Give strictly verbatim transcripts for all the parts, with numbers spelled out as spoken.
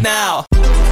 right now.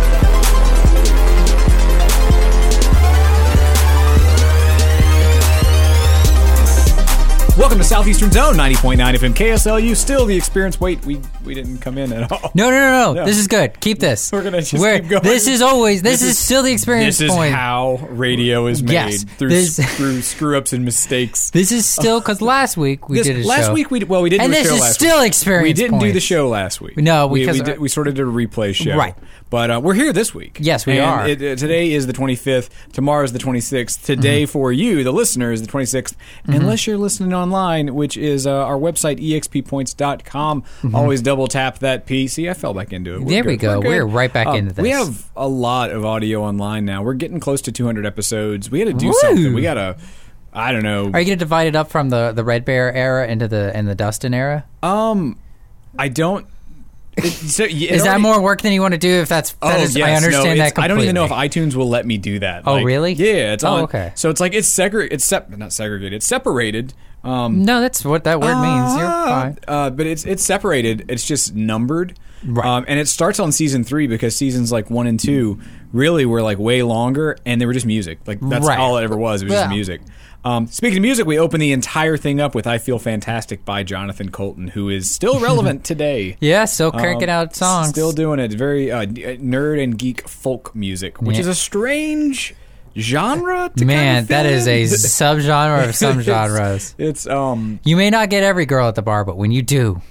Welcome to Southeastern Zone, ninety point nine F M K S L U. Still the experience. Wait, we we didn't come in at all. No, no, no, no. No. This is good. Keep this. We're gonna just We're, keep going. This is always. This, This is, is- still the experience This is point. how radio is made, Yes, through this- screw, screw-ups and mistakes. This is still because last week we This- did a last show. week we well we didn't and do a this show is last still week. experience. We didn't do the points. show last week. No, we, because we, did, we sort of did a replay show, Right. But uh, we're here this week. Yes, we and are. It, it, today is the twenty-fifth. Tomorrow is the twenty-sixth. Today Mm-hmm. for you, the listener, is the twenty-sixth. Mm-hmm. Unless you're listening online, which is uh, our website e x p points dot com. Mm-hmm. Always double tap that P. See, I fell back into it. We're There we good. go. We're, We're good. right back Um, into this. We have a lot of audio online now. We're getting close to two hundred episodes. We had to do Woo! something. We got to. I don't know. Are you going to divide it up from the, the Red Bear era into the and the Dustin era? Um, I don't. It, so, yeah, Is it that already- more work than you want to do? If that's Oh, that is, yes, I understand no, that it's- completely. I don't even know if iTunes will let me do that. Oh, Like, really? Yeah, it's Oh, on. okay. So it's like it's segre- It's sep- not segregated. It's separated. Um, No, that's what that word means. You're fine. Uh, but it's it's separated. It's just numbered. Right. Um, and it starts on season three because seasons like one and two really were like way longer, and they were just music. Like that's Right. all it ever was. It was just Yeah. music. Um, speaking of music, we open the entire thing up with "I Feel Fantastic" by Jonathan Colton, who is still relevant today. Yeah, still cranking Um, out songs. Still doing it. Very uh, d- uh, nerd and geek folk music, which Yeah. is a strange genre to Man, kind of that fit is in. a subgenre of some genres. It's, it's um You may not get every girl at the bar, but when you do,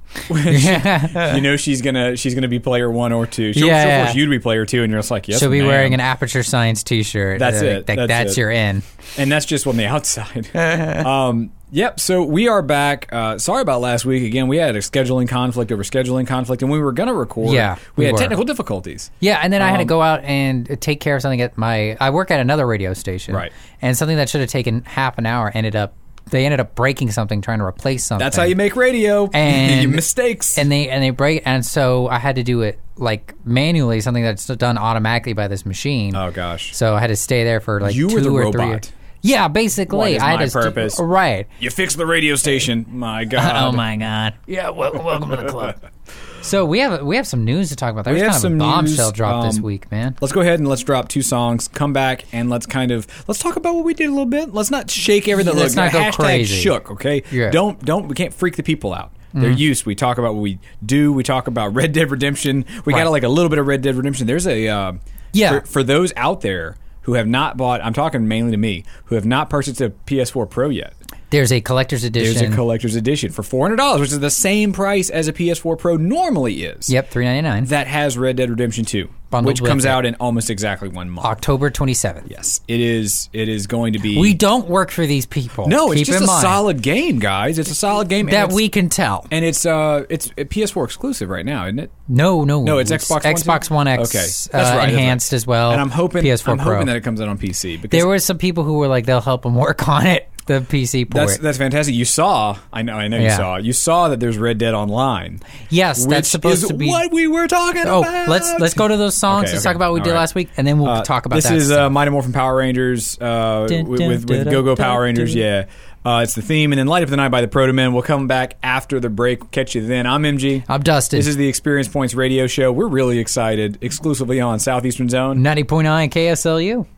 you know she's gonna she's gonna be player one or two. She'll, Yeah, she'll yeah. force you to be player two, and you're just like, yes, she'll be ma'am. wearing an Aperture Science T-shirt. That's Like, it. like, That's that's it. your in. And that's just on the outside. um, yep. So we are back. Uh, sorry about last week. Again, we had a scheduling conflict over scheduling conflict, and we were gonna record. Yeah, we, we had were. technical difficulties. Yeah, and then I had to Um, go out and take care of something at my. I work at another radio station, Right. And something that should have taken half an hour ended up. They ended up breaking something trying to replace something. That's how you make radio. And- Your mistakes. and they and they break and so I had to do it like manually, something that's done automatically by this machine. oh gosh. So I had to stay there for like You two were the or robot. three. Yeah, basically. What is I had my to st- purpose? right. You fixed the radio station. My God. Oh my god. Yeah, well, welcome to the club. So we have we have some news to talk about. There We was have kind some of a bombshell news, drop this um, week, man. Let's go ahead and let's drop two songs. Come back and let's kind of let's talk about what we did a little bit. Let's not shake everything. Let's Look, not go hashtag crazy. shook. Okay. Yeah. Mm-hmm. Don't don't. We can't freak the people out. They're used. We talk about what we do. We talk about Red Dead Redemption. We Right. got like a little bit of Red Dead Redemption. There's a uh, Yeah. For, for those out there who have not bought, I'm talking mainly to me, who have not purchased a P S four Pro yet. There's a collector's edition. There's a collector's edition for four hundred dollars, which is the same price as a P S four Pro normally is. Yep, three ninety-nine. That has Red Dead Redemption two, Bundled which with comes it. out in almost exactly one month. October twenty-seventh. Yes, it is. It is going to be. We don't work for these people. No, it's Keep just in a mind solid game, guys. It's a solid game and that it's- we can tell. and it's uh it's a P S four exclusive right now, isn't it? No, no, No, it's Xbox One, Xbox too? One X. Okay, that's uh, right, that's enhanced right. as well. And I'm hoping P S four I'm Pro. hoping that it comes out on P C because There were some people who were like, they'll help them work on it. The P C port. that's that's fantastic. You saw, I know, I know you Yeah. saw. You saw that there's Red Dead Online. yes, which that's supposed is to be. what we were talking Oh, about. let's let's go to those songs. Okay, let's okay. talk about what we All did right. last week, and then we'll Uh, talk about this that. is stuff. uh, Mighty Morphin Power Rangers uh, Dun, with, dun, with, with dun, Go Go dun, Power dun, Rangers. dun. Yeah, uh, it's the theme, and then Light Up the Night by the Proto Men. We'll come back after the break. Catch you then. I'm M G. I'm Dustin. This is the Experience Points radio show. We're really excited. Exclusively on Southeastern Zone. ninety point nine K S L U.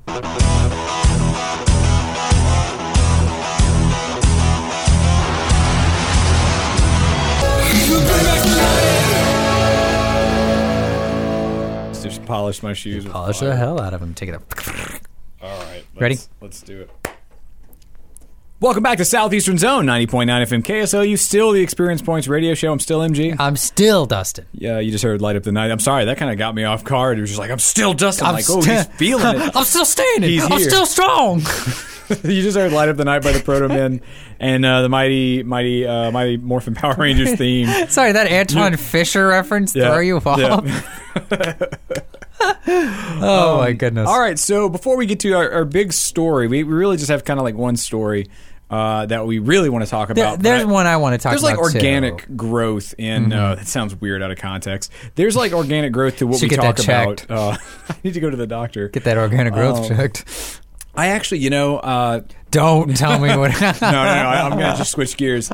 Just polish my shoes. with Polish fire. the hell out of him. Take it up. All right. Let's, Ready? Let's do it. Welcome back to Southeastern Zone, ninety point nine F M K S L U. Still the Experience Points radio show. I'm still M G. I'm still Dustin. Yeah, you just heard Light Up the Night. I'm sorry, that kind of got me off guard. It was just like, I'm still Dustin. I'm I'm like, oh, sti- he's feeling it. I'm still standing. He's I'm here. still strong. You just heard Light Up the Night by the Proto Men and uh, the mighty, mighty, uh, mighty Morphin Power Rangers theme. Sorry, that Antoine Fisher reference Yeah, throw you off. yeah. Oh my goodness. All right, so before we get to our, our big story, we, we really just have kind of like one story uh, that we really want to talk There- about. there's but one I want to talk There's about. like organic too. growth in. Uh, that sounds weird out of context. There's like organic growth to what Should we get talk that about. checked. Uh, I need to go to the doctor. Get that organic growth Um, checked. I actually, you know, uh, Don't tell me what. no, no, no. I, I'm gonna just switch gears.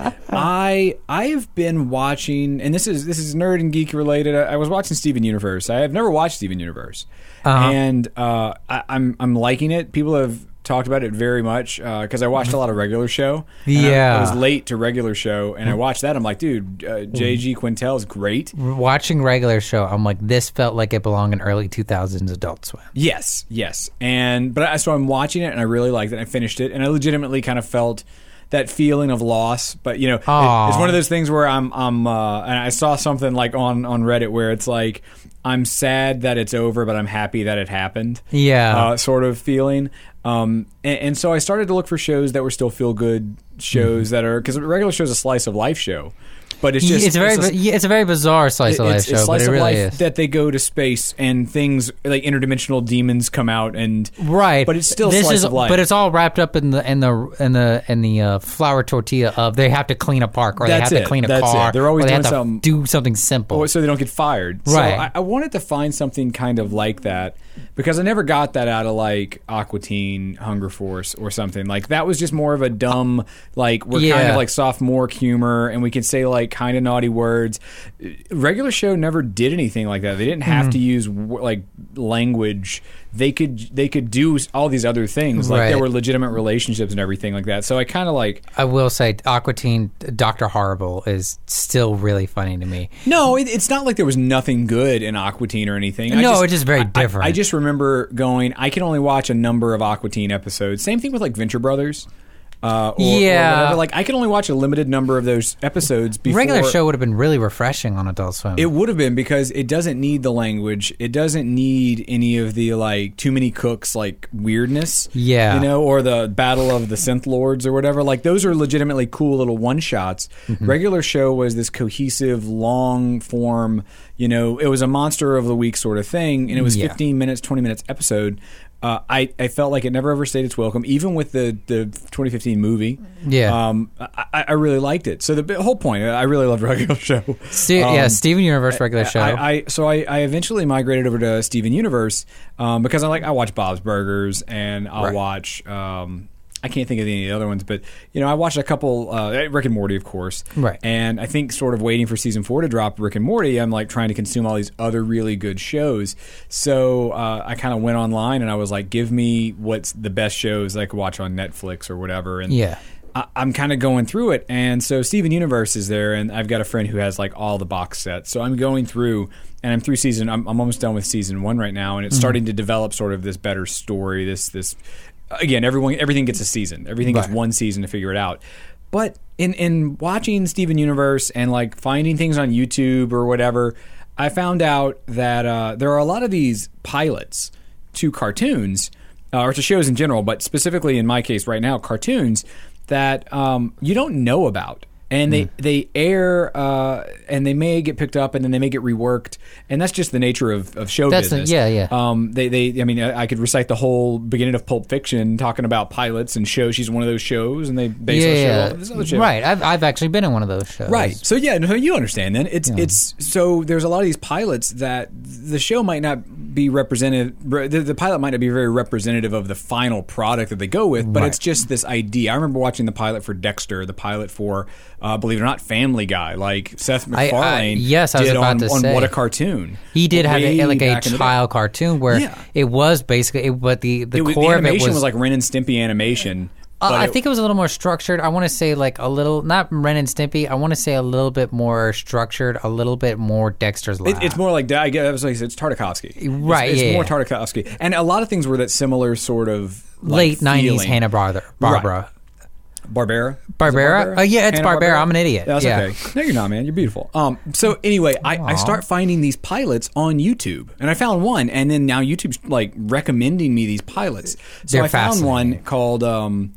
I I have been watching, and this is this is nerd and geek related. I, I was watching Steven Universe. I have never watched Steven Universe, Uh-huh. and uh, I, I'm I'm liking it. People have talked about it very much because uh, I watched a lot of Regular Show. And Yeah. I, I was late to Regular Show, and I watched that. I'm like, dude, uh, J G Quintel is great. Watching Regular Show, I'm like, this felt like it belonged in early two thousands Adult Swim. Yes, yes, and but I, so I'm watching it, and I really liked it. And I finished it, and I legitimately kind of felt that feeling of loss. But you know, it, it's one of those things where I'm, I'm, uh, and I saw something like on on Reddit where it's like, I'm sad that it's over, but I'm happy that it happened. Yeah, uh, sort of feeling. Um, and, and so I started to look for shows that were still feel good shows mm-hmm. that are because Regular Show is a slice of life show. But it's just it's a very it's a, it's a very bizarre slice of life it's, show, it's slice but it of really life is that they go to space and things like interdimensional demons come out and right. But it's still this slice is, of life. But it's all wrapped up in the in the in the in the uh, flour tortilla of they have to clean a park or That's they have it. to clean a That's car. It. They're always or they doing have to something, do something simple, so they don't get fired. Right. So I, I wanted to find something kind of like that because I never got that out of like Aqua Teen, Hunger Force, or something like that. Was just more of a dumb like we're yeah. kind of like sophomore humor and we can say like kind of naughty words. Regular Show never did anything like that. They didn't have mm. to use like language. They could they could do all these other things. Like right. there were legitimate relationships and everything like that. So I kind of like. I will say, Aqua Teen, Doctor Horrible is still really funny to me. No, it, it's not like there was nothing good in Aqua Teen or anything. I no, just, it's just very I, different. I, I just remember going. I can only watch a number of Aqua Teen episodes. Same thing with like Venture Brothers. Uh, or, yeah, or whatever. Like I can only watch a limited number of those episodes. Before Regular Show would have been really refreshing on Adult Swim. It would have been because it doesn't need the language. It doesn't need any of the like too many cooks like weirdness. Yeah, you know, or the Battle of the Synth Lords or whatever. Like those are legitimately cool little one shots. Mm-hmm. Regular Show was this cohesive, long form. You know, it was a monster of the week sort of thing, and it was yeah. fifteen minutes, twenty minutes episode. Uh, I, I felt like it never overstayed its welcome, even with the, the twenty fifteen movie. Yeah, um, I, I really liked it. So the whole point, I really loved Regular Show. Ste- um, yeah, Steven Universe Regular Show. I, I, so I, I eventually migrated over to Steven Universe um, because I like I watch Bob's Burgers and I'll right. watch. Um, I can't think of any of the other ones, but you know, I watched a couple. Uh, Rick and Morty, of course, right? And I think, sort of waiting for season four to drop, Rick and Morty. I'm like trying to consume all these other really good shows. So uh, I kind of went online and I was like, "Give me what's the best shows I could watch on Netflix or whatever." And yeah. I, I'm kind of going through it, and so Steven Universe is there, and I've got a friend who has like all the box sets. So I'm going through, and I'm through season. I'm, I'm almost done with season one right now, and it's mm-hmm. starting to develop sort of this better story. This this. Again, everyone, everything gets a season. Everything right. gets one season to figure it out. But in in watching Steven Universe and like finding things on YouTube or whatever, I found out that uh, there are a lot of these pilots to cartoons uh, or to shows in general, but specifically in my case right now, cartoons that um, you don't know about. And they, mm. they air, uh, and they may get picked up, and then they may get reworked, and that's just the nature of, of show that's business. The, yeah, yeah. Um, they, they, I mean, I, I could recite the whole beginning of Pulp Fiction, talking about pilots and shows. She's one of those shows, and they base yeah, the show yeah. off this other show. Right. I've I've actually been in one of those shows. Right. So yeah, no, you understand. Then it's yeah. it's so there's a lot of these pilots that the show might not be represented. The, the pilot might not be very representative of the final product that they go with, but right. it's just this idea. I remember watching the pilot for Dexter, the pilot for, uh, believe it or not, Family Guy, like Seth MacFarlane. I, I, yes, I was did about on, to on say. What a Cartoon. He did have a, like a child cartoon where yeah. it was basically, it, but the the it was, core the of it animation was, was like Ren and Stimpy animation. Uh, I it, think it was a little more structured. I want to say like a little, not Ren and Stimpy. I want to say a little bit more structured, a little bit more Dexter's Lab. It, it's more like I guess like it's Tartakovsky, right? It's, it's yeah, more yeah. Tartakovsky, and a lot of things were that similar sort of like late nineties Hanna Barbera. Barbera. Right. Barbera? Barbera? Uh, yeah, it's Barbera. Barbera. I'm an idiot. That's yeah. okay. No, you're not, man. You're beautiful. Um, so anyway, I, I start finding these pilots on YouTube, and I found one, and then now YouTube's like recommending me these pilots. So They're I found one called um,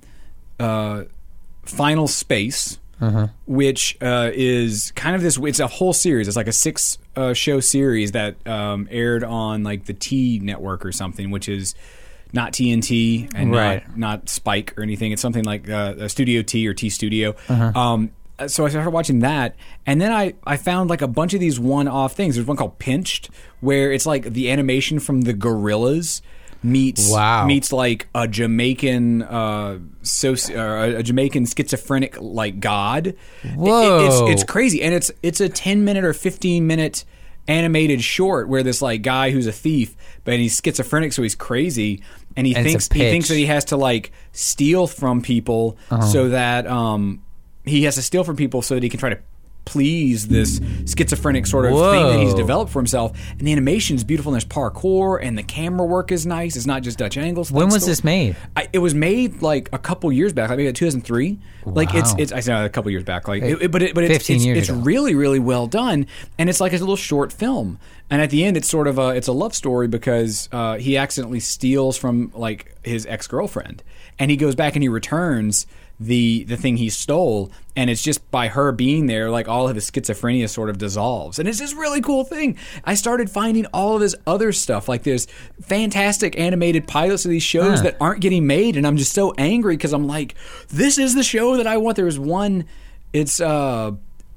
uh, Final Space. Uh-huh. Which uh, is kind of this. It's a whole series. It's like a six uh, show series that um, aired on like the T network or something, which is not T N T and right. not, not Spike or anything. It's something like uh, a Studio T or T Studio. Uh-huh. Um, so I started watching that, and then I, I found like a bunch of these one-off things. There's one called Pinched, where it's like the animation from the Gorillas. meets Wow. meets like a Jamaican uh, soci- uh, a Jamaican schizophrenic like god. Whoa. It- it's it's crazy, and it's it's a ten minute or fifteen minute animated short where this like guy who's a thief, but he's schizophrenic, so he's crazy, and he And it's thinks a he pitch. thinks that he has to like steal from people Uh-huh. so that um he has to steal from people so that he can try to please this schizophrenic sort of thing that he's Whoa. developed for himself. And the animation is beautiful, and there's parkour, and the camera work is nice. It's not just Dutch angles. When It's was still- this made? I, it was made like a couple years back, like maybe two thousand three. Like it's Wow. it's I said a couple years back, like it, it- but it, but it's fifteen it's, years it's ago. really really well done, and it's like a little short film. And at the end, it's sort of a it's a love story because uh, he accidentally steals from like his ex girlfriend, and he goes back and he returns the the thing he stole, and it's just by her being there, like all of his schizophrenia sort of dissolves, and it's this really cool thing. I started finding all of his other stuff, like there's fantastic animated pilots of these shows Huh. that aren't getting made, and I'm just so angry because I'm like, this is the show that I want. There was one, it's uh.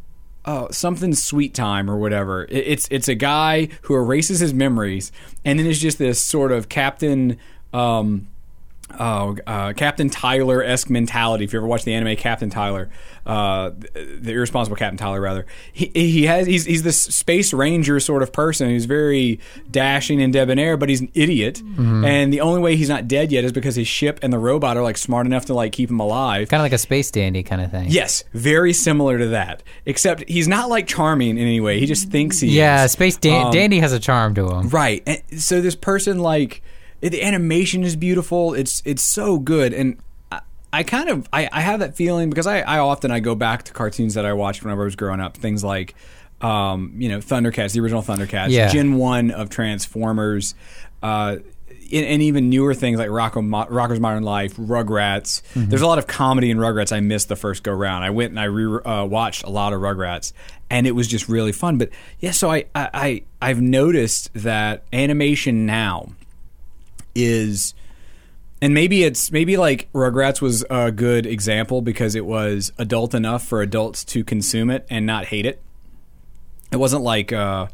Oh, something Sweet Time or whatever. It, it's it's a guy who erases his memories, and then it's just this sort of Captain, um, oh, uh, Captain Tyler-esque mentality. If you ever watch the anime Captain Tyler, uh, the, the irresponsible Captain Tyler, rather, he he has he's he's this space ranger sort of person who's very dashing and debonair, but he's an idiot, Mm-hmm. and the only way he's not dead yet is because his ship and the robot are like smart enough to like keep him alive. Kind of like a space dandy kind of thing. Yes, very similar to that. Except he's not like charming in any way. He just thinks he Yeah, is. space dan- Um, dandy has a charm to him. Right. And so this person, like, the animation is beautiful. It's it's so good. And I, I kind of I, I have that feeling because I, I often I go back to cartoons that I watched whenever I was growing up. Things like um, you know, Thundercats, the original Thundercats, Yeah. Gen one of Transformers, uh and and even newer things like Rocco, Mo- Rocko's Modern Life, Rugrats. Mm-hmm. There's a lot of comedy in Rugrats I missed the first go round. I went and I re- uh, watched a lot of Rugrats, and it was just really fun. But yeah, so I, I, I I've noticed that animation now is, and maybe it's maybe like Rugrats was a good example because it was adult enough for adults to consume it and not hate it. It wasn't like uh,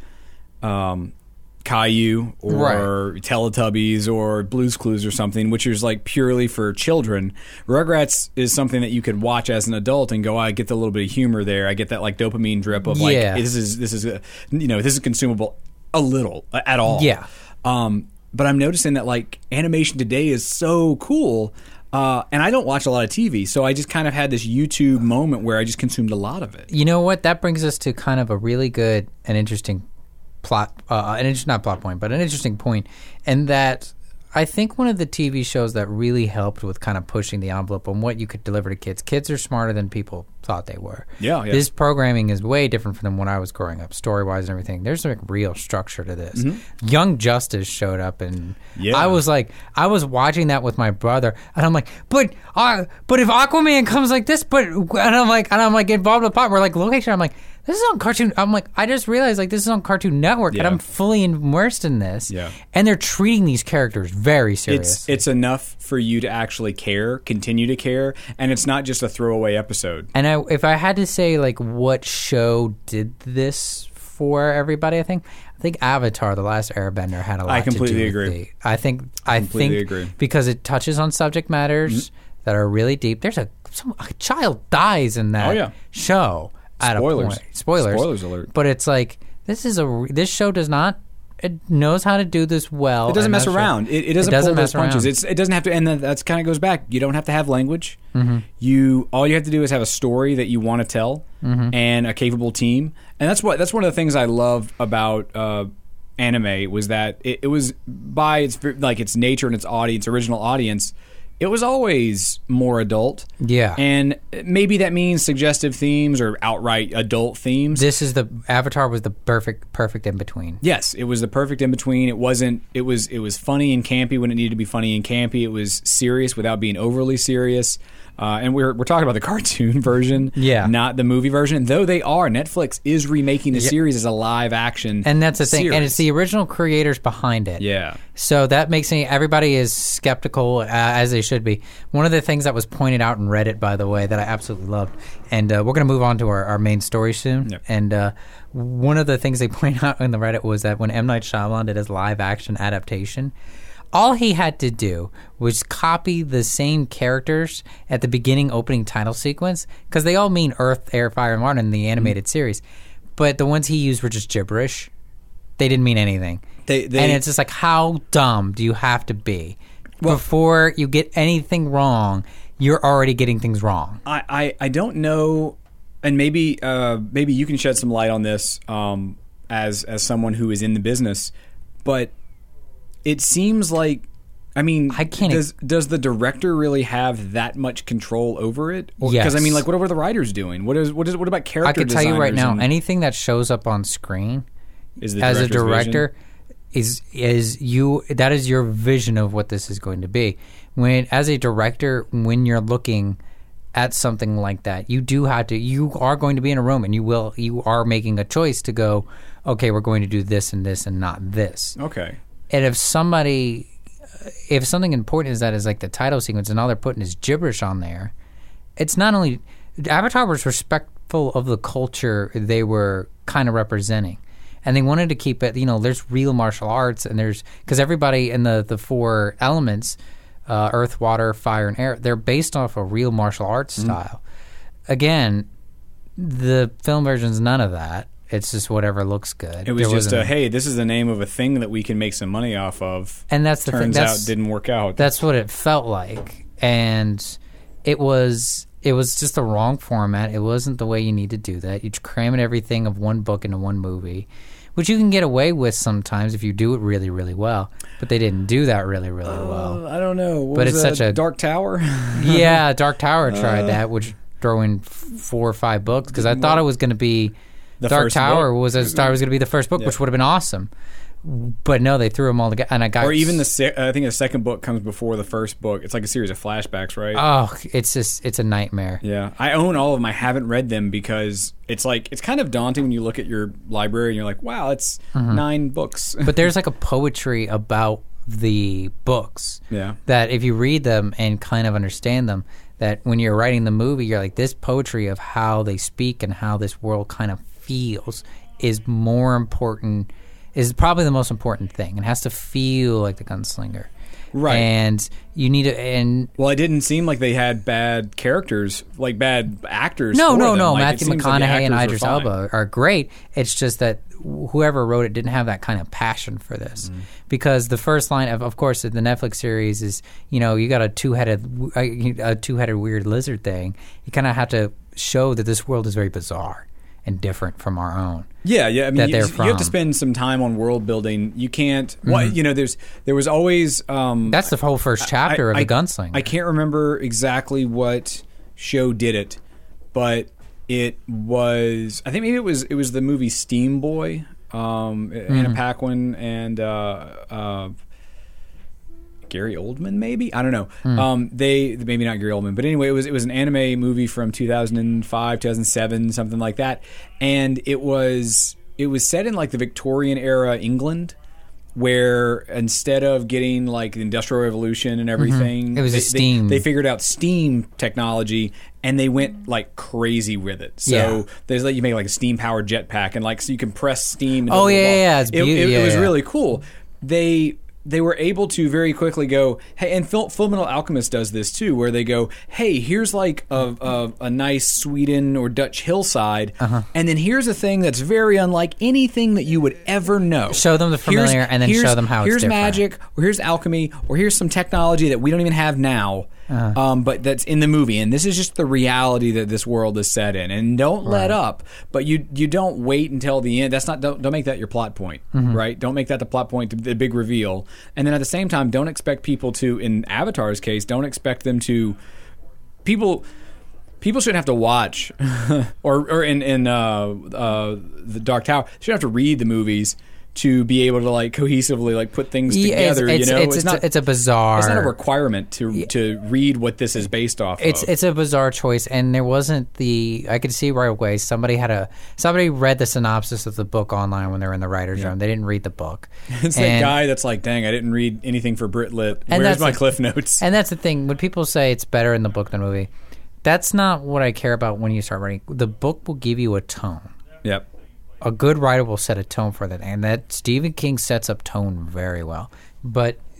um, Caillou or Teletubbies or Blue's Clues or something, which is like purely for children. Rugrats is something that you could watch as an adult and go, oh, I get the little bit of humor there. I get that like dopamine drip of like Yeah. this is this is a, you know this is consumable a little at all. Yeah. Um, but I'm noticing that like animation today is so cool. Uh, and I don't watch a lot of T V, so I just kind of had this YouTube moment where I just consumed a lot of it. You know what? That brings us to kind of a really good and interesting plot, uh, an inter- not plot point, but an interesting point, and that I think one of the T V shows that really helped with kind of pushing the envelope on what you could deliver to kids. Kids are smarter than people thought they were. Yeah, yeah. This programming is way different from when I was growing up, story wise and everything. There's like real structure to this. Young Justice showed up, and Yeah. I was like, I was watching that with my brother, and I'm like, but, uh, but if Aquaman comes like this, but, and I'm like, and I'm like involved in the plot. We're like location. I'm like, this is on Cartoon. I'm like, I just realized like this is on Cartoon Network, and Yeah. I'm fully immersed in this. Yeah. And they're treating these characters very It's seriously. it's enough for you to actually care, continue to care, and it's not just a throwaway episode. And I, if I had to say like what show did this for everybody, I think I think Avatar: The Last Airbender had a lot. I completely to do with agree. the- I think I completely think agree. because it touches on subject matters that are really deep. There's a some, a child dies in that Oh, yeah. show. At Spoilers. a point. Spoilers. Spoilers alert. But it's like this is a re- this show does not. It knows how to do this well. It doesn't and mess that's around. right. It, it doesn't, doesn't pull those mess around. punches. It's, it doesn't have to, and then that's kind of goes back. You don't have to have language. Mm-hmm. You all you have to do is have a story that you want to tell Mm-hmm. and a capable team. And that's what that's one of the things I love about uh, anime was that it, it was by its like its nature and its audience, original audience. It was always more adult. Yeah. And maybe that means suggestive themes or outright adult themes. This is the Avatar was the perfect perfect in between. Yes, it was the perfect in between. It wasn't. It was. It was funny and campy when it needed to be funny and campy. It was serious without being overly serious. Uh, and we're we're talking about the cartoon version, Yeah. not the movie version. Though they are, Netflix is remaking the Yeah. series as a live action, And that's the thing. series. And it's the original creators behind it. yeah. So that makes me, everybody is skeptical, uh, as they should be. One of the things that was pointed out in Reddit, by the way, that I absolutely loved, and uh, we're going to move on to our, our main story soon. Yep. And uh, one of the things they pointed out in the Reddit was that when M. Night Shyamalan did his live action adaptation, all he had to do was copy the same characters at the beginning opening title sequence, because they all mean Earth, Air, Fire, and Water in the animated mm-hmm. series. But the ones he used were just gibberish. They didn't mean anything. They, they, and it's just like, how dumb do you have to be? Well, before you get anything wrong, you're already getting things wrong. I, I, I don't know, and maybe uh, maybe you can shed some light on this um, as as someone who is in the business, but it seems like, I mean, I can't does does the director really have that much control over it? Because yes. I mean, like, what are the writers doing? What is what is what about character? I can tell you right now, and, anything that shows up on screen is the as a director. Vision? Is is you that is your vision of what this is going to be. When as a director, when you're looking at something like that, you do have to. You are going to be in a room, and you will. You are making a choice to go. Okay, we're going to do this and this, and not this. Okay. And if somebody, if something important is that is like the title sequence, and all they're putting is gibberish on there, it's not only Avatar was respectful of the culture they were kind of representing. And they wanted to keep it, you know, there's real martial arts, and there's, because everybody in the, the four elements, uh, earth, water, fire, and air, they're based off a real martial arts mm-hmm. style. Again, the film version's none of that. It's just whatever looks good. It was there just a, hey, this is the name of a thing that we can make some money off of. And that's the Turns thing. That's, out didn't work out. That's what it felt like. And it was... It was just the wrong format. It wasn't the way you need to do that. You're cramming everything of one book into one movie, which you can get away with sometimes if you do it really, really well. But they didn't do that really, really uh, well. I don't know. What but was it's that? such a Dark Tower. Yeah, Dark Tower tried uh, that, which throw in four or five books because I thought it was going to be the Dark first Tower book? was I thought it was going to be the first book, yeah. which would have been awesome. But no, they threw them all together, and I got. Or even the se- I think the second book comes before the first book. It's like a series of flashbacks, right? Oh, it's just it's a nightmare. Yeah, I own all of them. I haven't read them because it's like it's kind of daunting when you look at your library and you're like, wow, it's mm-hmm. nine books. But there's like a poetry about the books. Yeah. That if you read them and kind of understand them, that when you're writing the movie, you're like, this poetry of how they speak and how this world kind of feels is more important. Is probably the most important thing. It has to feel like the Gunslinger. Right. And you need to... And well, it didn't seem like they had bad characters, like bad actors. No, for no, them. no. Like, Matthew McConaughey like and Idris Elba are great. It's just that whoever wrote it didn't have that kind of passion for this. Mm-hmm. Because the first line, of, of course, the Netflix series is, you know, you got a two-headed, a two-headed weird lizard thing. You kind of have to show that this world is very bizarre and different from our own. Yeah, yeah. I mean, that you, they're you from. have to spend some time on world building. You can't. Mm-hmm. Well, you know, there's there was always. Um, That's the whole first chapter I, I, of the Gunslinger. I can't remember exactly what show did it, but it was. I think maybe it was it was the movie Steam Boy. Um, mm-hmm. Anna Paquin and uh, uh, Gary Oldman, maybe I don't know. Mm. Um, they maybe not Gary Oldman, but anyway, it was it was an anime movie from two thousand five, two thousand seven, something like that, and it was it was set in like the Victorian era England, where instead of getting like the Industrial Revolution and everything, mm-hmm. it was they, a steam. They, they figured out steam technology and they went like crazy with it. So yeah. there's like you make like a steam powered jetpack and like so you can press steam. Into oh the yeah, ball. yeah, it's it, it, yeah, it was yeah. really cool. They. They were able to very quickly go, hey, and Full, Full Metal Alchemist does this too, where they go, hey, here's like a, a, a nice Sweden or Dutch hillside, uh-huh. and then here's a thing that's very unlike anything that you would ever know. Show them the familiar, here's, and then show them how it's here's different. Here's magic, or here's alchemy, or here's some technology that we don't even have now, uh-huh. um, but that's in the movie, and this is just the reality that this world is set in. And don't right. let up, but you you don't wait until the end. That's not don't, don't make that your plot point, mm-hmm. right? Don't make that the plot point, the big reveal. And then at the same time, don't expect people to, in Avatar's case, don't expect them to, people people shouldn't have to watch, or or in, in uh, uh, the Dark Tower, shouldn't have to read the movies to be able to like cohesively like put things yeah, together. It's, you know, it's, it's, not it's a bizarre. It's not a requirement to to read what this is based off. It's of. it's a bizarre choice, and there wasn't the. I could see right away somebody had a somebody read the synopsis of the book online when they were in the writers' yeah. room. They didn't read the book. It's and, that guy that's like, dang, I didn't read anything for Brit Lit. Where's my the, Cliff Notes? And that's the thing when people say it's better in the book than the movie. That's not what I care about when you start writing. The book will give you a tone. Yep. A good writer will set a tone for that, and that Stephen King sets up tone very well. But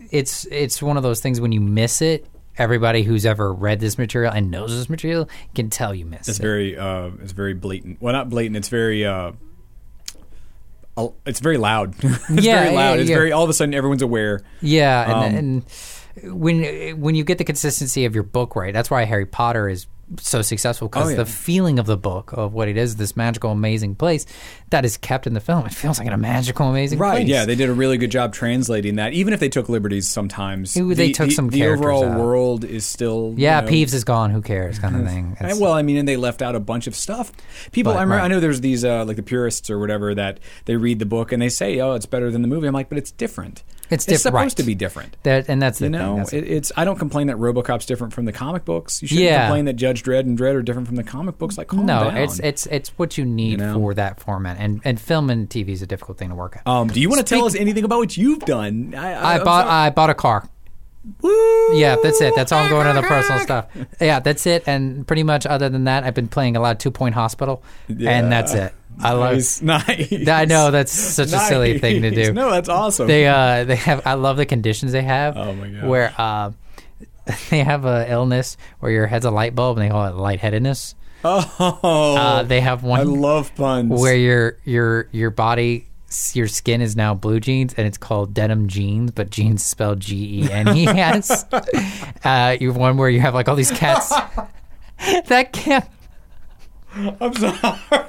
it's it's one of those things when you miss it. Everybody who's ever read this material and knows this material can tell you miss It's it. very, uh, it's very blatant. Well, not blatant. It's very, uh, uh, it's very loud. it's Yeah, very loud. yeah, It's yeah. very. All of a sudden, everyone's aware. Yeah, and, Um, and when when you get the consistency of your book right, that's why Harry Potter is so successful because Oh, yeah. the feeling of the book of what it is, this magical, amazing place that is kept in the film. It feels like a magical, amazing Right. place. Yeah, they did a really good job translating that. Even if they took liberties, sometimes Ooh, they the, took the, some the characters overall out. world is still. Yeah, you know, Peeves is gone. Who cares? Kind of thing. I- It's- well, I mean, and they left out a bunch of stuff. People, But, I, remember, right. I know there's these uh, like the purists or whatever that they read the book and they say, "Oh, it's better than the movie." I'm like, but it's different. It's It's diff- supposed right. to be different. that, and that's the You thing. know, That's- it, it's. I don't complain that RoboCop's different from the comic books. You shouldn't Yeah. complain that Judge Dredd and Dredd are different from the comic books. Like, calm no, down. it's it's it's what you need You know? for that format, and and film and T V is a difficult thing to work at. Um, do you want to tell Speak- us anything about what you've done? I, I, I I'm bought sorry. I bought a car. Woo! Yeah, that's it. That's all I'm going into the personal stuff. Yeah, that's it. And pretty much other than that, I've been playing a lot of Two Point Hospital, Yeah. and that's it. I love. Nice, nice. I know that's such a silly thing to Nice. do. No, that's awesome. They uh they have. I love the conditions they have. Oh, my gosh. Where uh, they have a illness where your head's a light bulb, and they call it lightheadedness. oh, Uh, they have I one love puns. where your your your body. Your skin is now blue jeans, and it's called denim jeans, but jeans spelled G E N E S. uh, you have one where you have like all these cats. that cat. I'm sorry.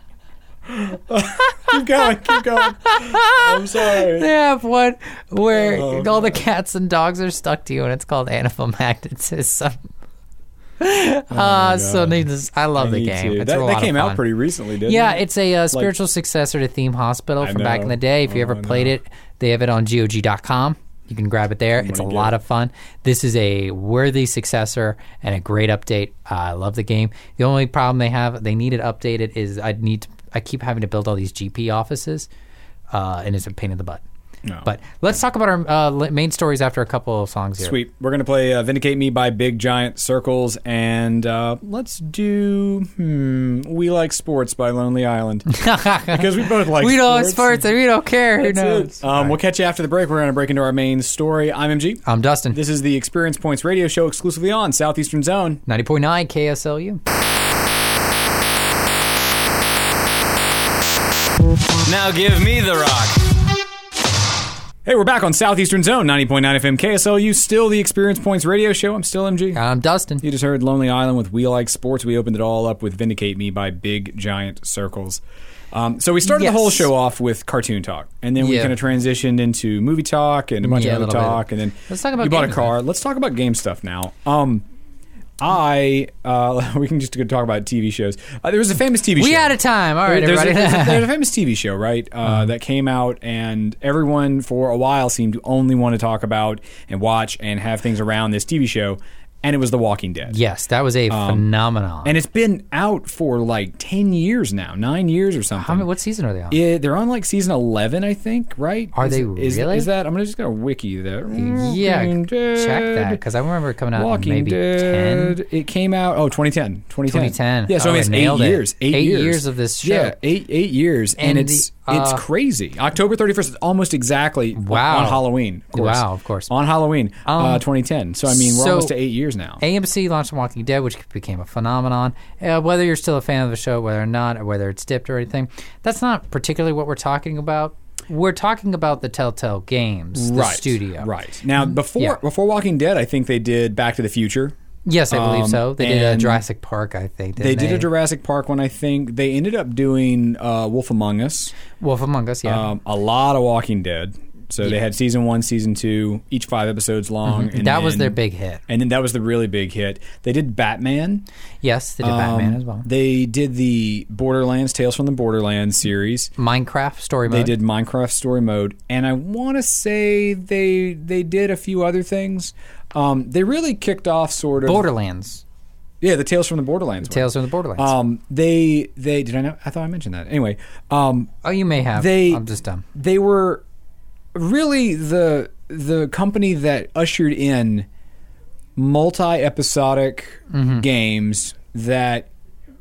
keep going, keep going. I'm sorry. They have one where Oh, all the cats and dogs are stuck to you, and it's called anaphylactism. uh, so God. needless. I love I the need game. to. It's that a that lot came of out fun. pretty recently, didn't Yeah, it? it's a uh, spiritual successor to Theme Hospital I from back know. in the day. If you ever Oh, I played know. it, they have it on G O G dot com. You can grab it there. It's a gonna lot get of fun. This is a worthy successor and a great update. Uh, I love the game. The only problem they have, they need it updated, is I need to, I keep having to build all these G P offices, uh, and it's a pain in the butt. No. But let's talk about our uh, li- main stories after a couple of songs here. Sweet. We're going to play uh, Vindicate Me by Big Giant Circles, and uh, let's do hmm, We Like Sports by Lonely Island. Because we both like we sports. don't like sports and we don't care. Who That's knows? it. Um, We'll catch you after the break. We're going to break into our main story. I'm M G. I'm Dustin. This is the Experience Points radio show exclusively on Southeastern Zone. ninety point nine K S L U. Now give me the rock. Hey, we're back on Southeastern Zone, ninety point nine F M K S L U, still the Experience Points radio show. I'm still M G. I'm Dustin. You just heard Lonely Island with We Like Sports. We opened it all up with Vindicate Me by Big Giant Circles. Um, so we started Yes. the whole show off with cartoon talk, and then we Yeah. kind of transitioned into movie talk and a bunch Yeah, a of other little bit. talk, and then Let's talk about you bought a games, car. Let's talk about game stuff now. Um, I uh, we can just go talk about T V shows. Uh, there was a famous T V We show. out of time. All right, there's, a, everybody. there's, a, there's a famous T V show, right, uh, Uh-huh. that came out, and everyone for a while seemed to only want to talk about and watch and have things around this T V show, and it was The Walking Dead. Yes, that was a phenomenon. And it's been out for like ten years now, nine years or something. How many, what season are they on? Yeah, they're on like season eleven, I think, right? Are Is they it- is, really? Is that? I'm gonna just gonna wiki that. yeah, Walking check that Dead. because I remember it coming out in Walking maybe Dead. ten. It came out. Oh, twenty ten. twenty ten. twenty ten. Yeah, so Oh, I mean, I it's nailed eight it. years. Eight, Eight years. years of this show. Yeah, eight eight years, and, And it's the, uh, it's crazy. October thirty-first is almost exactly Wow. on Halloween. Of course. Wow, of course. On Halloween, Um, uh, twenty ten. So I mean, we're so almost to eight years now. A M C launched The Walking Dead, which became a phenomenon. Uh, whether you're still a fan of the show, whether or not, or whether it's dipped or anything, that's not particularly what we're talking about. We're talking about the Telltale Games, the right. studio. Right. Now, before Yeah. before Walking Dead, I think they did Back to the Future. Yes, I believe Um, so. They did a and Jurassic Park, I think. They didn't did a Jurassic Park one, I think. They ended up doing uh, Wolf Among Us. Wolf Among Us, yeah. Um, a lot of Walking Dead. So they Yeah. had season one, season two, each five episodes long. And that was then- their big hit. And then that was the really big hit. They did Batman. Yes, they did Batman Um, as well. They did the Borderlands, Tales from the Borderlands series. Minecraft story mode. They did Minecraft Story Mode, and I want to say they they did a few other things. Um, they really kicked off sort of Borderlands. yeah, the Tales from the Borderlands. one. Tales from the Borderlands. Um, they they did I know? I thought I mentioned that. Anyway, um, oh, you may have. they- I'm just dumb. they were really the the company that ushered in multi-episodic Mm-hmm. games that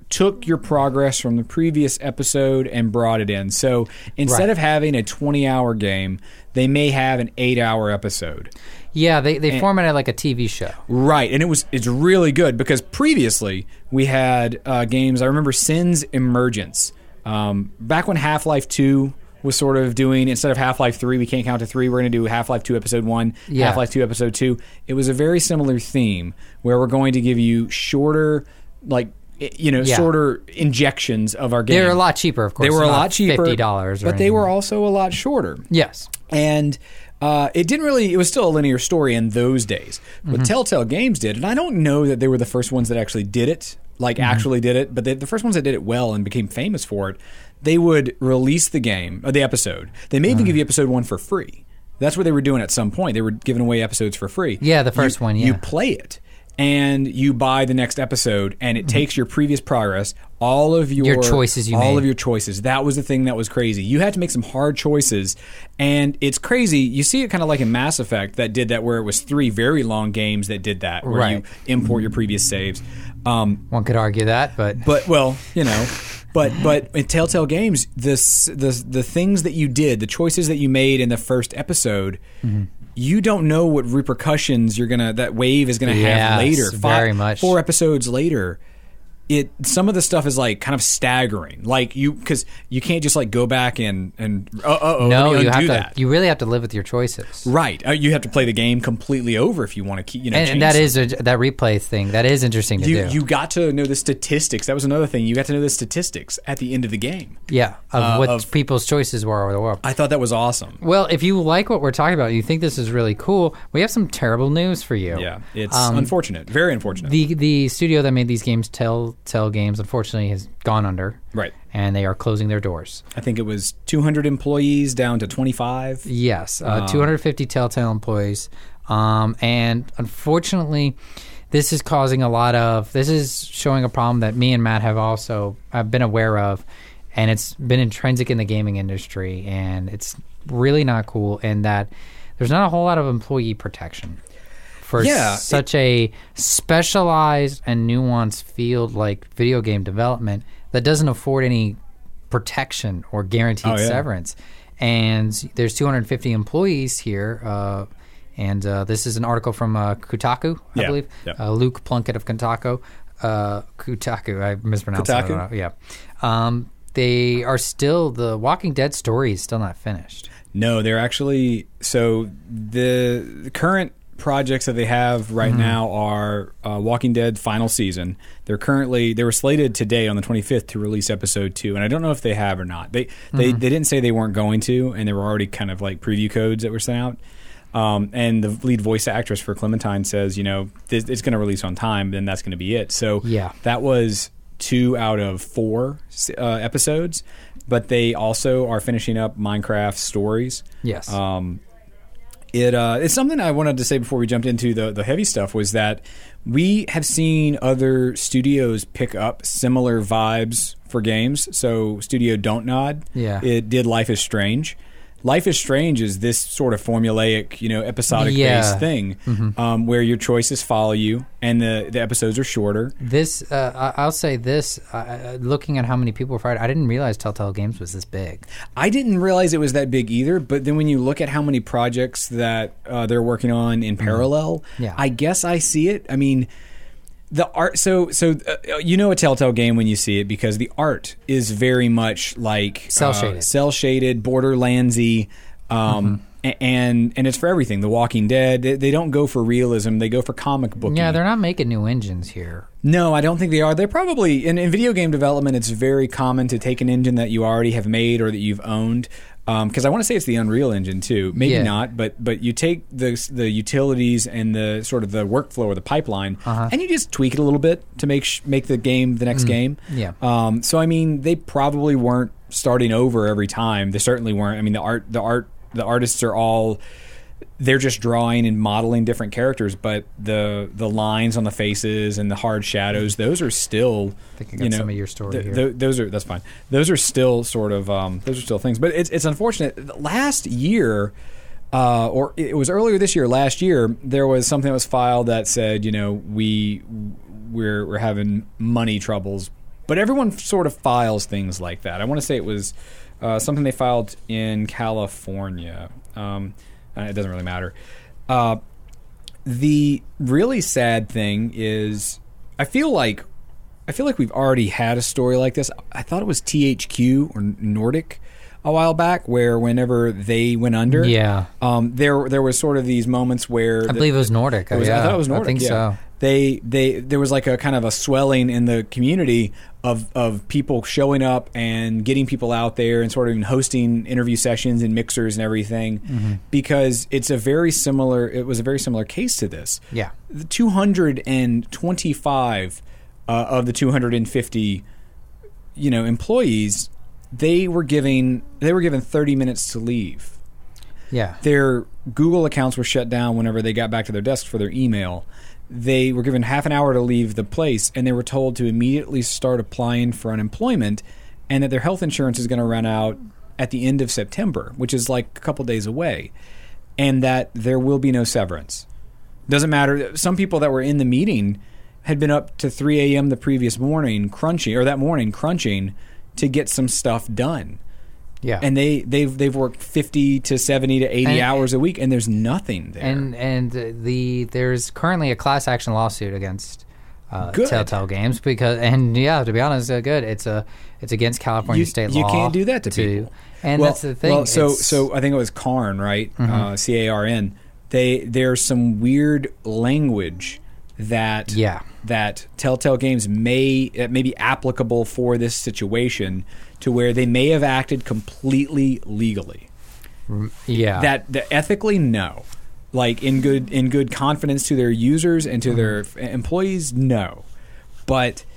took your progress from the previous episode and brought it in. So instead Right. of having a twenty-hour game, they may have an eight-hour episode. Yeah, they, they formatted like a T V show. Right, and it was it's really good because previously we had uh, games. I remember Sin's Emergence. Um, back when Half-Life two was sort of doing, instead of Half-Life three, we can't count to three, we're going to do Half-Life two Episode one, Yeah. Half-Life two Episode two. It was a very similar theme where we're going to give you shorter, like, i- you know, Yeah. shorter injections of our game. They were a lot cheaper, of course. They were a not lot cheaper. fifty dollars or But they anything. were also a lot shorter. Yes. And uh, it didn't really, it was still a linear story in those days. What Mm-hmm. Telltale Games did, and I don't know that they were the first ones that actually did it, like Mm-hmm. actually did it, but they, the first ones that did it well and became famous for it, they would release the game, or the episode. They may even Uh-huh. give you episode one for free. That's what they were doing at some point. They were giving away episodes for free. Yeah, the first You- one, You yeah. play it. And you buy the next episode, and it takes your previous progress, all of your, Mm-hmm. Your choices you all made. of your choices. That was the thing that was crazy. You had to make some hard choices, and it's crazy. You see it kind of like in Mass Effect that did that, where it was three very long games that did that, where you Right. import your previous saves. Um, One could argue that, but but well, you know, but but in Telltale Games, this the the things that you did, the choices that you made in the first episode. You don't know what repercussions you're gonna that wave is gonna have Yes, later. very much. Four episodes later, it some of the stuff is like kind of staggering. Like you because you can't just like go back and and uh oh no, let me you have undo to. that. You really have to live with your choices. Right, uh, you have to play the game completely over if you want to keep you know. And, change and that something. is a, that replay thing. That is interesting to you do. you got to know the statistics. That was another thing. You got to know the statistics at the end of the game. yeah, of uh, what of- people's choices were over the world. I thought that was awesome. Well, if you like what we're talking about, you think this is really cool, we have some terrible news for you. Yeah, it's Um, unfortunate, very unfortunate. The the studio that made these games, Telltale Games, unfortunately has gone under. Right. And they are closing their doors. I think it was two hundred employees down to twenty-five. Yes, uh, two hundred fifty Telltale employees, um, and unfortunately, this is causing a lot of. This is showing a problem that me and Matt have also have been aware of, and it's been intrinsic in the gaming industry, and it's really not cool. And that there's not a whole lot of employee protection for Yeah, such a specialized and nuanced field like video game development that doesn't afford any protection or guaranteed Oh, yeah. severance. And there's two hundred fifty employees here, uh, and uh, this is an article from uh, Kotaku, I Yeah, believe. yeah. Uh, Luke Plunkett of Kotaku. Uh, Kotaku, I mispronounced that. I don't Kotaku? know. Yeah. Um, they are still, the Walking Dead story is still not finished. No, they're actually so the, the current projects that they have right Mm-hmm. now are uh, Walking Dead final season. They're currently they were slated today on the twenty-fifth to release episode two, and I don't know if they have or not. They they Mm-hmm. they didn't say they weren't going to, and there were already kind of like preview codes that were sent out. Um, and the lead voice actress for Clementine says, you know, this, it's going to release on time, then that's going to be it. So Yeah. that was two out of four uh, episodes, but they also are finishing up Minecraft stories. Yes. Um, it uh, it's something I wanted to say before we jumped into the the heavy stuff was that we have seen other studios pick up similar vibes for games. So Studio Don't Nod, Yeah. it did Life is Strange. Life is Strange is this sort of formulaic, you know, episodic Yeah. based thing um, where your choices follow you and the, the episodes are shorter. This, uh, I- I'll say this, uh, looking at how many people were fired, I didn't realize Telltale Games was this big. I didn't realize it was that big either, but then when you look at how many projects that uh, they're working on in parallel, Yeah. I guess I see it. I mean, the art. So, so uh, you know a Telltale game when you see it because the art is very much like Cell-shaded. uh, cell shaded, Borderlandsy. Um, a- And and it's for everything. The Walking Dead. They, they don't go for realism. They go for comic book. Yeah, they're not making new engines here. No, I don't think they are. They're probably in, in video game development. It's very common to take an engine that you already have made or that you've owned. Because I want to say it's the Unreal Engine too. Maybe Yeah. not, but but you take the the utilities and the sort of the workflow or the pipeline, Uh-huh. and you just tweak it a little bit to make sh- make the game the next game. Yeah. Um, so I mean, they probably weren't starting over every time. They certainly weren't. I mean, the art the art the artists are all. They're just drawing and modeling different characters, but the the lines on the faces and the hard shadows, those are still. I think I got you know, some of your story th- here. th- those are that's fine. Those are still sort of um, those are still things, but it's it's unfortunate. Last year, uh, or it was earlier this year. Last year, there was something that was filed that said, you know, we we're we're having money troubles but everyone sort of files things like that. I want to say it was uh, something they filed in California. Um, it doesn't really matter. Uh, the really sad thing is, I feel like I feel like we've already had a story like this. I thought it was T H Q or Nordic a while back, where whenever they went under, Yeah. um, there there was sort of these moments where I believe it was Nordic. it was, yeah, I thought it was Nordic. I think yeah. so. They they there was like a kind of a swelling in the community of of people showing up and getting people out there and sort of even hosting interview sessions and mixers and everything, Mm-hmm. because it's a very similar. It was a very similar case to this. Yeah. The two hundred twenty-five uh, of the two hundred fifty, you know, employees, they were giving they were given thirty minutes to leave. Yeah. Their Google accounts were shut down whenever they got back to their desks for their email. They were given half an hour to leave the place, and they were told to immediately start applying for unemployment, and that their health insurance is going to run out at the end of September, which is like a couple days away, and that there will be no severance. Doesn't matter. Some people that were in the meeting had been up to three a.m. the previous morning crunching, or that morning crunching, to get some stuff done. Yeah. And they, they've they've worked fifty to seventy to eighty And- hours a week, and there's nothing there. And and the there's currently a class action lawsuit against uh, Good. Telltale Games because and yeah, to be honest, uh, good. It's a it's against California You- state you law. can't do that to people. And well, that's the thing. Well, so it's- so I think it was Carn, right? Uh, C A R N. They there's some weird language that Yeah. that Telltale Games may uh, may be applicable for this situation, to where they may have acted completely legally. yeah That, that ethically, no. Like in good in good confidence to their users and to their f- employees, no. But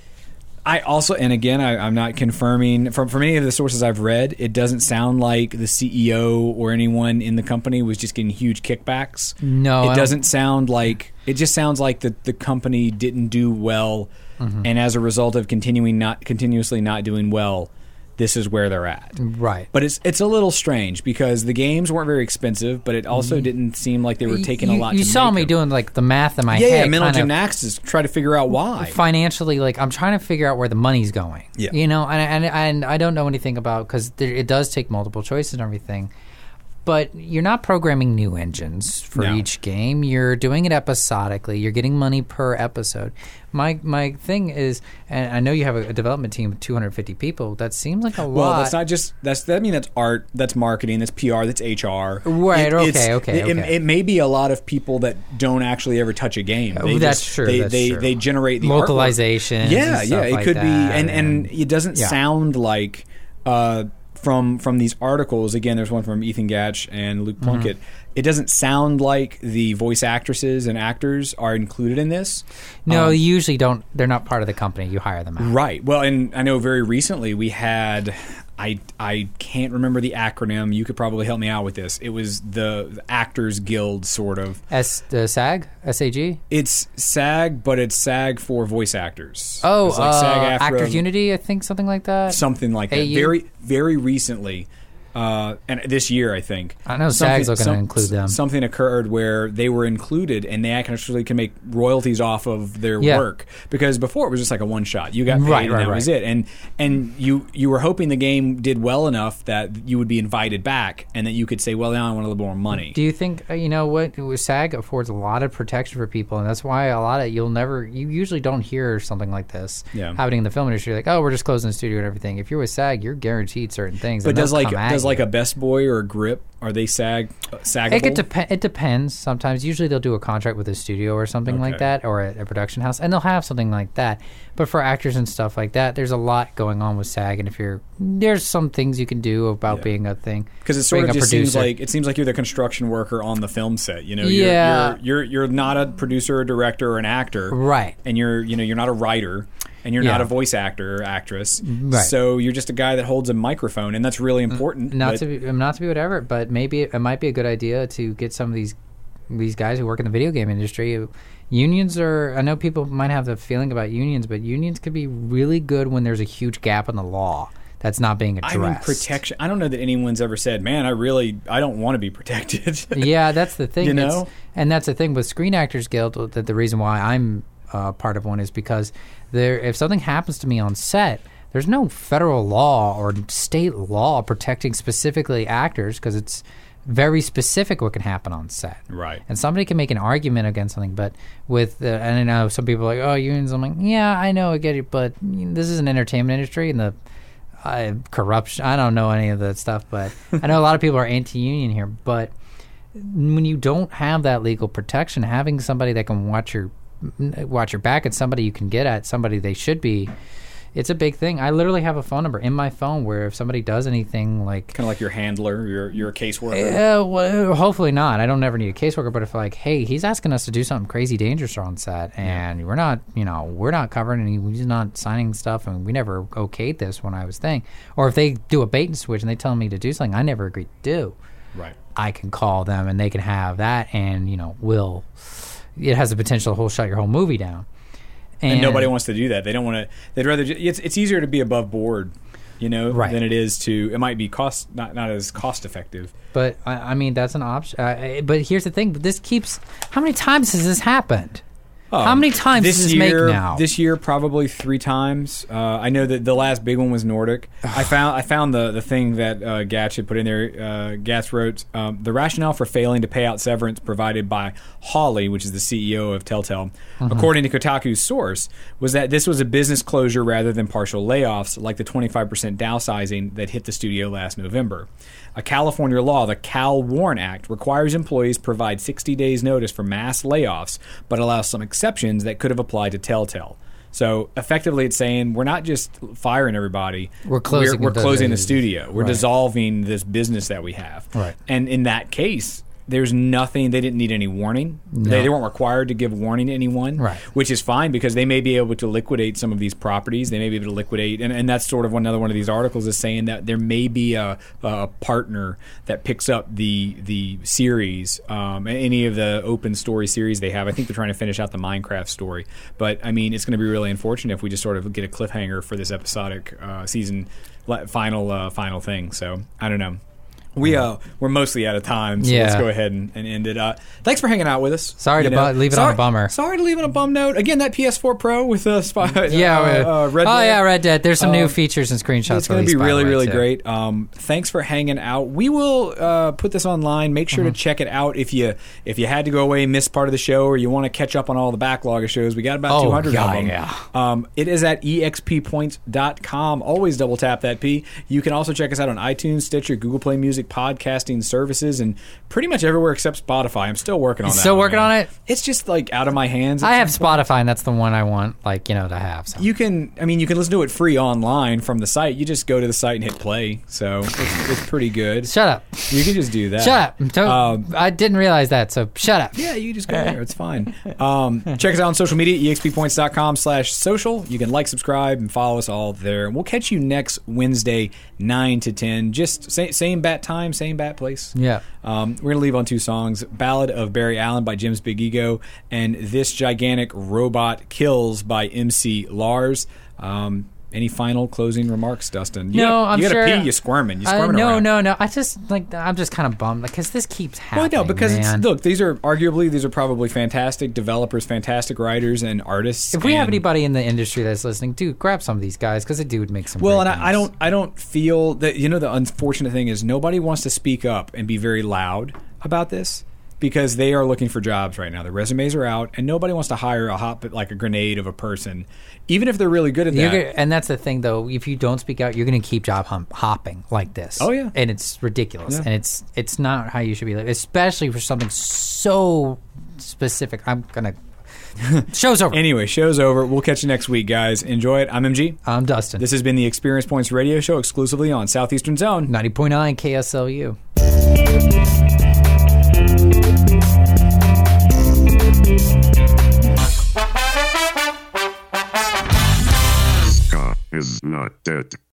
I also, and again, I, I'm not confirming from from any of the sources I've read, it doesn't sound like the C E O or anyone in the company was just getting huge kickbacks. No, I it don't- doesn't sound like. It just sounds like the the company didn't do well, and as a result of continuing not continuously not doing well, this is where they're at. right. But it's it's a little strange because the games weren't very expensive, but it also didn't seem like they were taking you, a lot. You to saw make me them. doing like the math in my yeah, head. yeah, mental kind of gymnastics to try to figure out why. financially, like I'm trying to figure out where the money's going. Yeah. You know, and and, and I don't know anything about because it does take multiple choices and everything. But you're not programming new engines for No. each game. You're doing it episodically. You're getting money per episode. My my thing is, and I know you have a, a development team of two hundred fifty people. That seems like a lot. Well, that's not just that's. I mean, that's art, that's marketing, that's P R, that's H R. Right, It- okay, it's- okay, It, okay. it may be a lot of people that don't actually ever touch a game. They Oh, that's just- true, They that's they, true. they generate the Localizations artwork. Yeah, and yeah. stuff It like could be, that, and, and and- it doesn't yeah. sound like. Uh, From from these articles, again, there's one from Ethan Gatch and Luke Plunkett. It doesn't sound like the voice actresses and actors are included in this. no, Um, you usually don't. They're not part of the company. You hire them out. Right. Well, and I know very recently we had, I I can't remember the acronym. You could probably help me out with this. It was the, the Actors Guild, sort of. S the SAG S A G. It's SAG, but it's SAG for voice actors. Oh, It's like uh, SAG-AFTRA, Actors Unity, I think something like that. something like that. A U? Very very recently. Uh, and this year, I think. I know Something- SAG's looking to include them. Something occurred where they were included, and they actually can make royalties off of their Yeah. work. Because before it was just like a one shot. You got paid, Right, and right, that was right. it. And and you you were hoping the game did well enough that you would be invited back, and that you could say, well, now I want a little more money. Do you think uh, you know what SAG affords a lot of protection for people, and that's why a lot of you'll never, you usually don't hear something like this Yeah. happening in the film industry. Like, oh, we're just closing the studio and everything. If you're with SAG, you're guaranteed certain things. But and does they'll like come at does like you. a Best Boy or a Grip, are they SAG uh, SAGable? It, could depe- it depends. Sometimes, usually they'll do a contract with a studio or something like Okay. that, or a, a production house, and they'll have something like that. But for actors and stuff like that, there's a lot going on with SAG, and if you're there's some things you can do about Yeah. being a thing. Because it sort being of a just seems producer. like it seems like you're the construction worker on the film set. You know, you're, Yeah. you're, you're you're not a producer or director or an actor, Right. And you're you know you're not a writer, and you're not Yeah. a voice actor or actress. Right. So you're just a guy that holds a microphone, and that's really important. not but- to be, not to be whatever, but maybe it, it might be a good idea to get some of these these guys who work in the video game industry. Unions are, I know people might have the feeling about unions, but unions could be really good when there's a huge gap in the law that's not being I addressed. mean, protection. I don't know that anyone's ever said, "Man, I really I don't want to be protected." Yeah, that's the thing. You It's- know? and that's the thing with Screen Actors Guild. That the reason why I'm uh, part of one is because there, if something happens to me on set, there's no federal law or state law protecting specifically actors because it's very specific what can happen on set. Right. And somebody can make an argument against something, but with, uh, and I know some people are like, oh, unions, I'm like, yeah, I know, I get it, but you know, this is an entertainment industry and the uh, corruption, I don't know any of that stuff, but I know a lot of people are anti-union here, but when you don't have that legal protection, having somebody that can watch your watch your back and somebody you can get at, somebody they should be, it's a big thing. I literally have a phone number in my phone where if somebody does anything like... Kind of like your handler, your your caseworker. Uh, well, hopefully not. I don't ever need a caseworker, but if like, hey, he's asking us to do something crazy dangerous on set and we're not, you know, we're not covering and he's not signing stuff and we never okayed this when I was thing. Or if they do a bait and switch and they tell me to do something I never agreed to do. Right. I can call them and they can have that and, you know, will... It has the potential to whole shut your whole movie down. And, and nobody wants to do that. They don't want to. They'd rather. Just, it's it's easier to be above board, you know, right. than it is to. It might be cost not not as cost effective. But I, I mean, that's an option. Uh, but here's the thing: this keeps. How many times has this happened? Oh, how many times this does this year, make now? This year, probably three times. Uh, I know that the last big one was Nordic. I found I found the, the thing that uh, Gatch had put in there. Uh, Gatch wrote, um, the rationale for failing to pay out severance provided by Hawley, which is the C E O of Telltale, mm-hmm. according to Kotaku's source, was that this was a business closure rather than partial layoffs, like the twenty-five percent downsizing that hit the studio last November. A California law, the Cal-Warren Act, requires employees provide sixty days notice for mass layoffs, but allows some exceptions that could have applied to Telltale. So effectively it's saying we're not just firing everybody. We're closing, we're, we're the, closing the, the studio. We're right. dissolving this business that we have. Right. And in that case, there's nothing, they didn't need any warning. No. They, they weren't required to give warning to anyone, right. which is fine because they may be able to liquidate some of these properties. They may be able to liquidate, and, and that's sort of another one of these articles is saying that there may be a, a partner that picks up the the series, um, any of the open story series they have. I think they're trying to finish out the Minecraft story. But, I mean, it's going to be really unfortunate if we just sort of get a cliffhanger for this episodic uh, season final uh, final thing. So, I don't know. We uh we're mostly out of time, so yeah. let's go ahead and, and end it. Uh, thanks for hanging out with us. Sorry you to know. bu- leave it sorry, on a bummer. Sorry to leave it on a bum note. Again, that P S four Pro with the spy, yeah, uh, uh, Red oh Dead. yeah, Red Dead. There's some um, new features and screenshots. It's going to be released, really, by the way, really too. great. Um, thanks for hanging out. We will uh, put this online. Make sure mm-hmm. to check it out if you if you had to go away and miss part of the show, or you want to catch up on all the backlog of shows. We got about oh, two hundred yeah, of them. Yeah. Um, it is at e x p points dot com. Always double tap that P. You can also check us out on iTunes, Stitcher, Google Play Music, podcasting services, and pretty much everywhere except Spotify. I'm still working on You're that. Still one, working man. on it? It's just like out of my hands. I have It's- Spotify, and that's the one I want, like you know, to have. So. You can, I mean, you can listen to it free online from the site. You just go to the site and hit play. So it's, it's pretty good. Shut up. You can just do that. Shut up. Don't, Um, I didn't realize that, so shut up. Yeah, you just go there. It's fine. Um, check us out on social media, e x p points dot com slash social. You can like, subscribe, and follow us all there. And we'll catch you next Wednesday, nine to ten. Just sa- same bat time, same bat place. Yeah. Um, we're going to leave on two songs, Ballad of Barry Allen by Jim's Big Ego and This Gigantic Robot Kills by M C Lars. Um, any final closing remarks, Dustin? You No, gotta, I'm you gotta sure- pee, you're squirming. You're Uh, squirming no, around. no, no. I just like I'm just kind of bummed because this keeps Well, happening. no, because man. it's, look, these are arguably these are probably fantastic developers, fantastic writers, and artists. If we have and- anybody in the industry that's listening, dude, grab some of these guys because they do make some. well, great and I, I things. don't, I don't feel that. You know, the unfortunate thing is nobody wants to speak up and be very loud about this because they are looking for jobs right now. Their resumes are out, and nobody wants to hire a hop like a grenade of a person, even if they're really good at You're that. gonna, and that's the thing, though. If you don't speak out, you're going to keep job hump, hopping like this. Oh, yeah. and it's ridiculous, Yeah. and it's it's not how you should be living, especially for something so specific. I'm gonna. Show's over. Anyway, show's over. We'll catch you next week, guys. Enjoy it. I'm M G. I'm Dustin. This has been the Experience Points Radio Show exclusively on Southeastern Zone. ninety point nine K S L U. Ska is not dead.